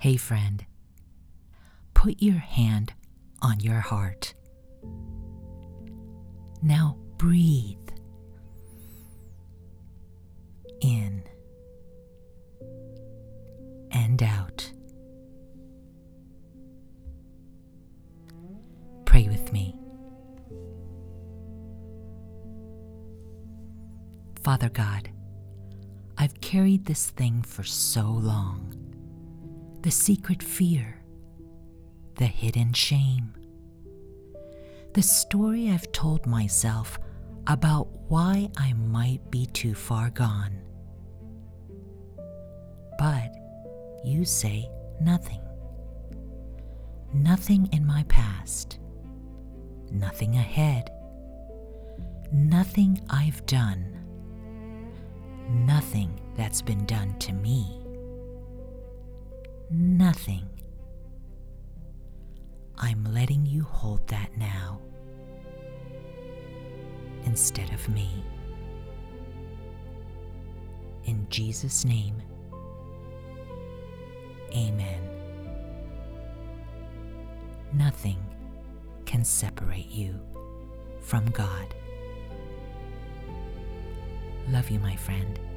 Hey friend, put your hand on your heart. Now breathe in and out. Pray with me. Father God, I've carried this thing for so long. The secret fear, the hidden shame, the story I've told myself about why I might be too far gone. But you say nothing. Nothing in my past, nothing ahead, nothing I've done, nothing that's been done to me. Nothing. I'm letting you hold that now instead of me. In Jesus' name, amen. Nothing can separate you from God. Love you, my friend.